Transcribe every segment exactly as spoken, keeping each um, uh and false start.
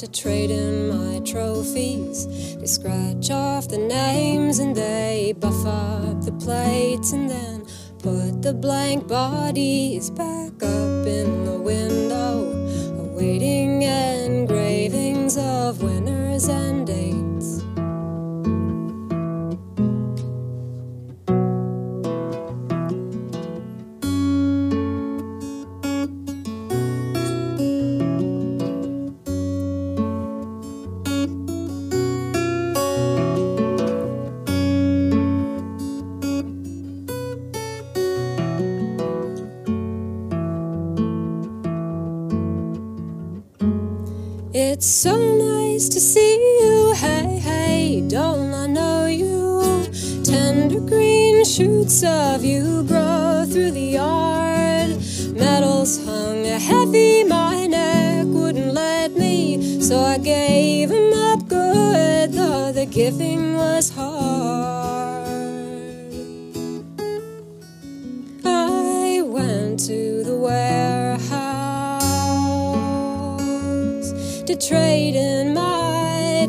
to trade in my trophies. They scratch off the names and they buff up the plates and then put the blank bodies back up in the window, awaiting engravings of winners and dates. It's so nice to see you, hey, hey, don't I know you? Tender green shoots of you grow through the yard. Metals hung heavy, my neck wouldn't let me, so I gave 'em up good, though the giving was hard. I went to the warehouse to trade in my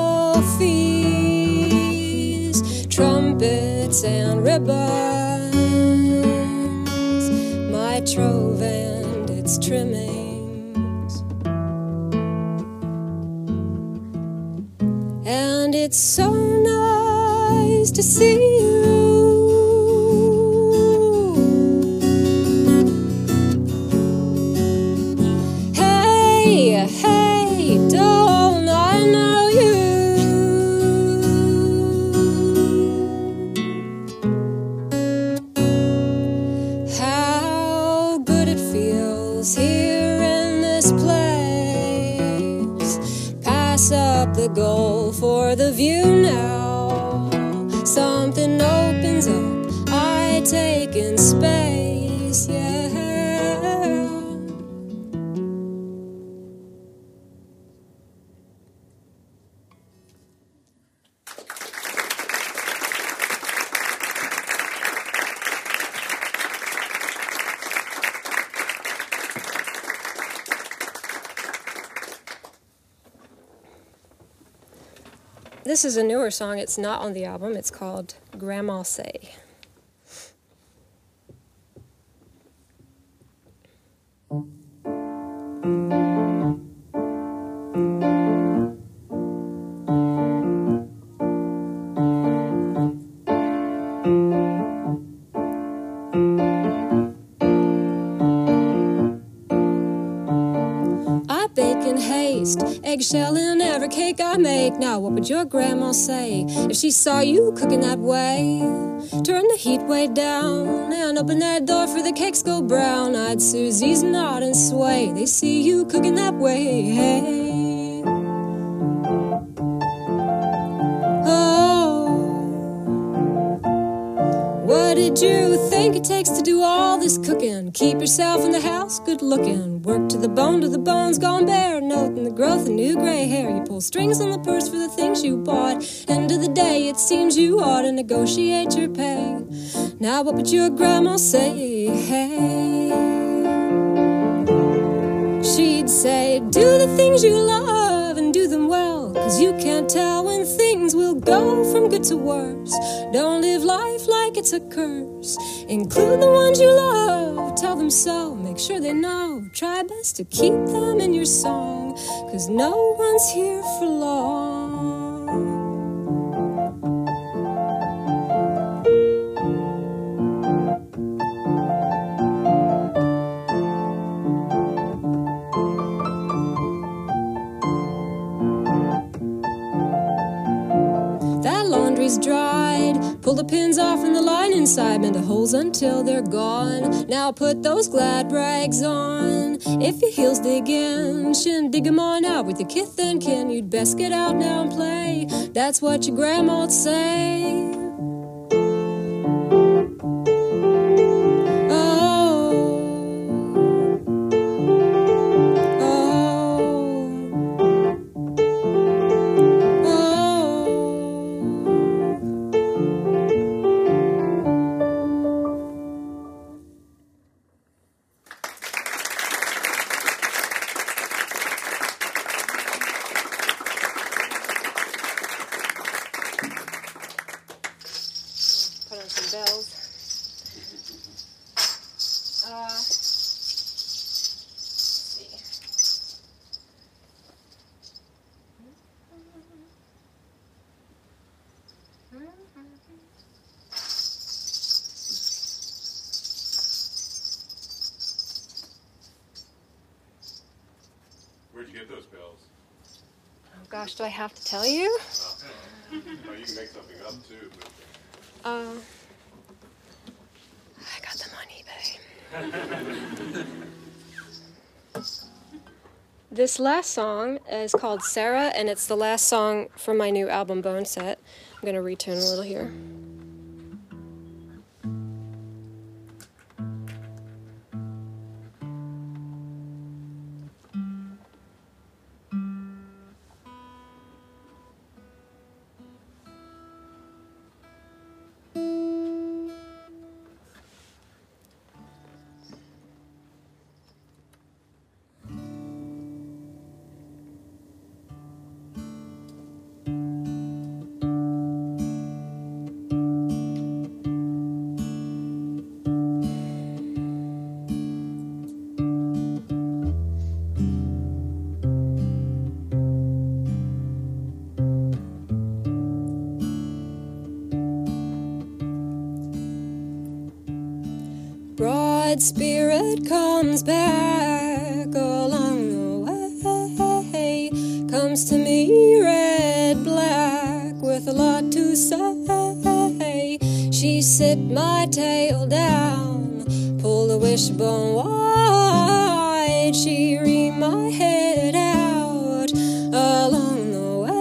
trophies, trumpets and ribbons, my trove and its trimmings. And it's so nice to see you. Hey, hey, don't I know you? How good it feels here in this place. Pass up the goal for the view now. Something opens up, I take in space, yeah. This is a newer song. It's not on the album. It's called Grandma Say. I bake in haste, eggshell in every cake I make. Now what would your grandma say if she saw you cooking that way? Turn the heat way down and open that door for the cakes go brown. Eyed Susie's nod and sway, they see you cooking that way. Hey. Oh, what did you think it takes to do all this cooking? Keep yourself in the house good looking. Work to the bone, to the bones gone bare. Noting the growth of new gray hair. You pull strings on the purse for the things you bought. End of the day, it seems you ought to negotiate your pay. Now what would your grandma say? Hey, she'd say, do the things you love and do them well, 'cause you can't tell when things will go from good to worse. Don't live life like it's a curse. Include the ones you love, tell them so, make sure they know. Try best to keep them in your song, 'cause no one's here for long. That laundry's dried. Pull the pins off in the line inside, mend the holes until they're gone. Now put those glad rags on. If your heels dig in, shindig 'em on out with your kith and kin. You'd best get out now and play. That's what your grandma'd say. Where'd you get those bells? Oh gosh, do I have to tell you? Oh, oh you can make something up too. But... Uh, I got them on eBay. This last song is called Sarah, and it's the last song from my new album Bone Set. I'm going to retune a little here. Broad spirit comes back along the way, comes to me red black with a lot to say. She sit my tail down, pull the wishbone wide. She ream my head out along the way.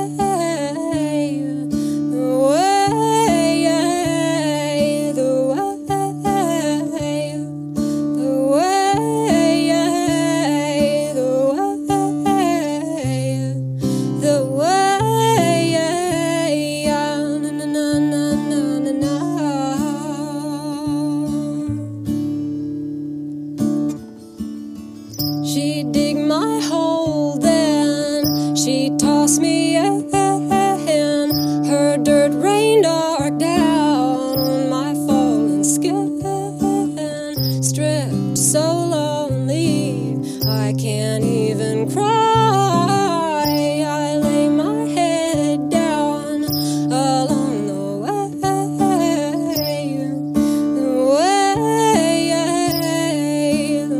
She dig my hole, then she toss me in. Her dirt rain dark down my fallen skin. Stripped so lonely, I can't even cry. I lay my head down along the way. The way, the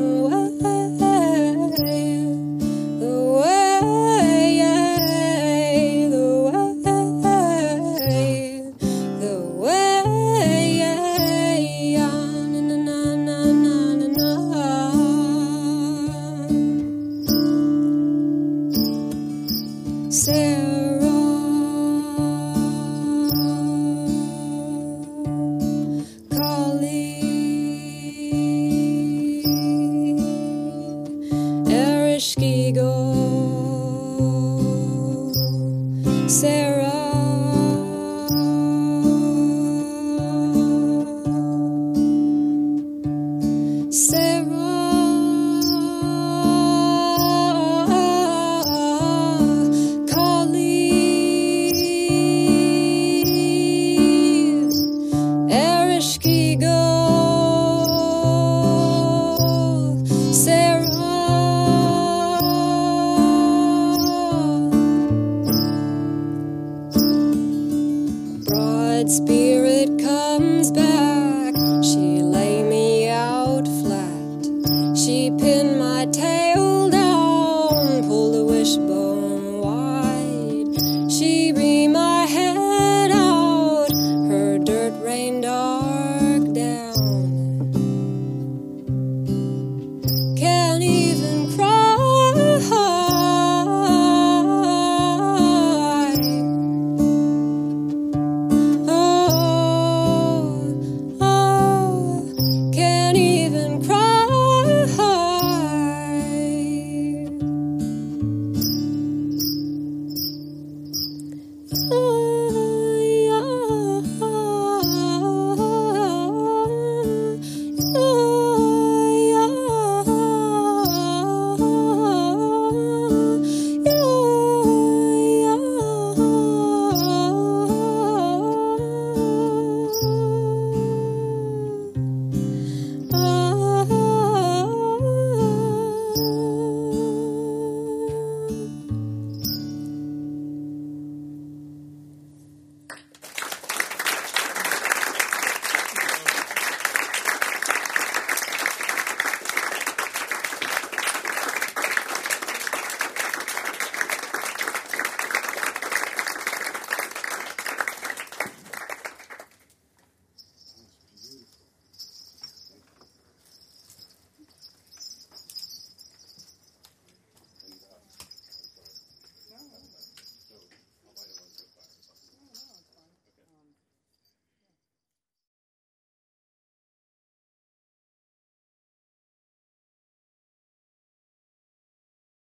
way. The way, the way, the way, na na na na na na. Sarah, Ereshkigal, Sarah.